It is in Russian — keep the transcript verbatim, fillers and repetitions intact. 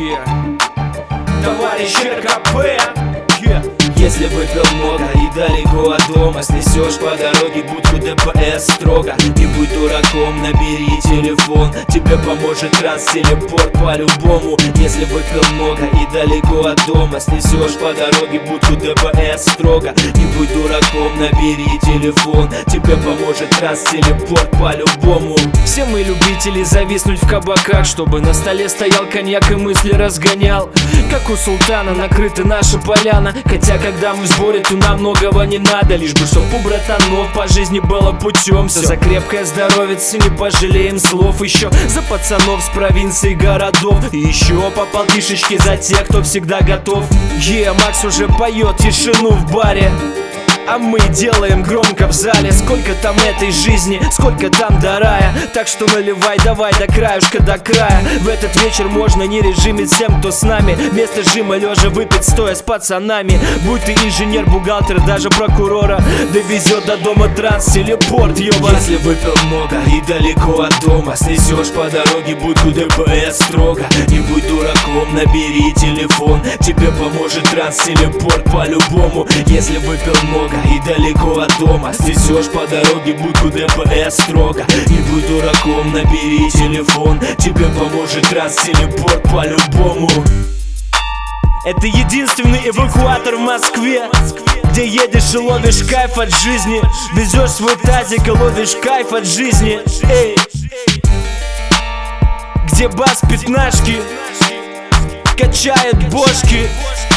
Yeah. Товарищ РКП. Yeah. Если выпил много и далеко от дома, снесешь по дороге будку ДПС строго. Не будь дураком, набери телефон, тебе поможет транс-телепорт по-любому. Если выпил много и далеко от дома, снесешь по дороге будку ДПС строго. Не будь дураком, набери телефон, тебе поможет транс-телепорт по-любому. Все мы любители зависнуть в кабаках, чтобы на столе стоял коньяк и мысли разгонял. Как у султана накрыта наша поляна, хотя когда мы в сборе, то нам многого не надо, лишь бы чтоб у братанов по жизни было путем. Все за крепкое здоровьице, не пожалеем слов. Еще за пацанов с провинций и городов, и еще по полтишечке за тех, кто всегда готов. Е, Макс уже поет тишину в баре, а мы делаем громко в зале. Сколько там этой жизни, сколько там до рая. Так что наливай давай до краюшка, до края. В этот вечер можно не режимить всем, кто с нами. Вместо жима лежа выпить стоя с пацанами. Будь ты инженер, бухгалтер, даже прокурора, довезет до дома транс-телепорт, ёба. Если выпил много и далеко от дома, снесешь по дороге будку ДПС строго. Не будь дураком, набери телефон, тебе поможет транс-телепорт по-любому. Если выпил много и далеко от дома, снесешь по дороге будку ДПС строго. Не будь дураком, набери телефон, тебе поможет транс-телепорт по-любому. Это единственный эвакуатор в Москве, где едешь и ловишь кайф от жизни. Везешь свой тазик и ловишь кайф от жизни. Эй. Где бас пятнашки качает бошки.